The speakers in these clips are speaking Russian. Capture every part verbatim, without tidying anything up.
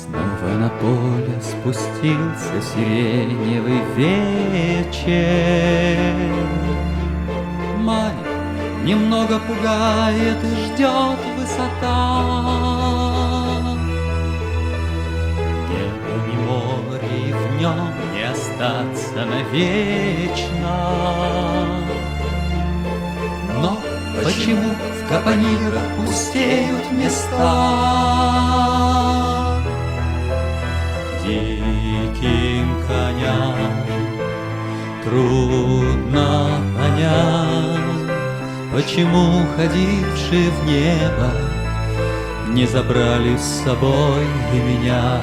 Снова на поле спустился сиреневый вечер. Манит, немного пугает и ждет высота. Небо не море, и в нем не остаться навечно. Но почему в капонирах пустеют места? Диким коням трудно понять, почему ходившие в небо не забрали с собой и меня.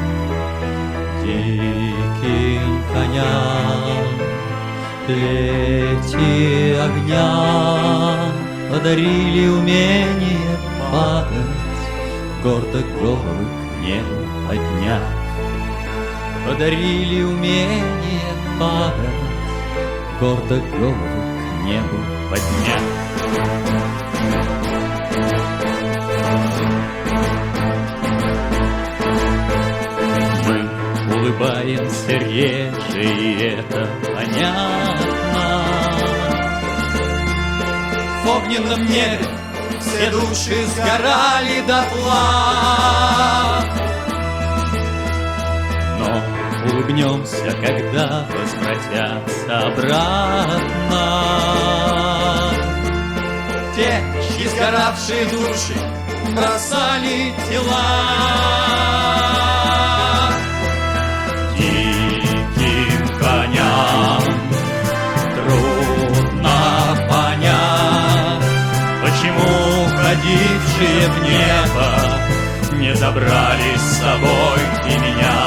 Диким коням плети огня подарили умение падать, гордо головы к небу поднять. Подарили умение падать, гордо голову к небу поднять. Мы улыбаемся реже, и это понятно. В огненном небе все души сгорали дотла. Но улыбнемся, когда возвратятся обратно те, чьи сгоравшие души бросали тела. Диким коням трудно понять, почему ходившие в небо не забрали с собой и меня.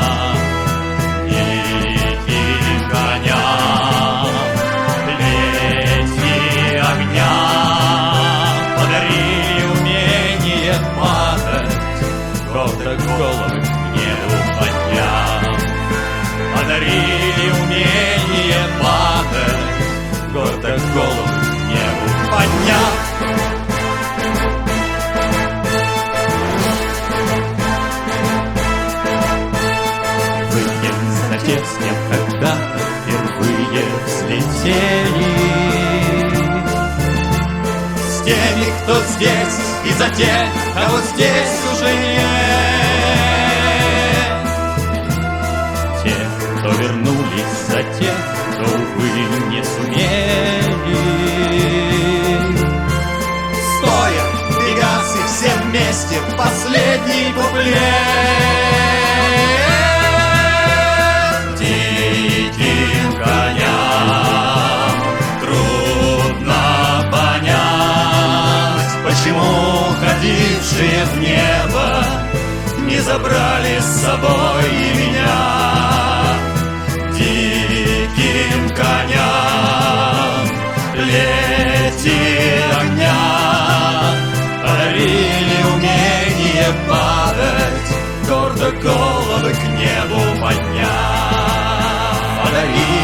Гордо головы к небу подняв, подарили умение падать, гордо головы к небу подняв. Выпьем за тех, с кем когда-то впервые взлетели, с теми, кто здесь, и за тех, кого здесь уже нет. Те, кто вернулись, за тех, кто, увы, не сумели. Стоя, бегасы, все вместе, последний куплет. Диким коням трудно понять, почему ходившие в небо не забрали с собой и меня. Диким коням плети огня подарили умение падать, гордо головы к небу поднять. Подарили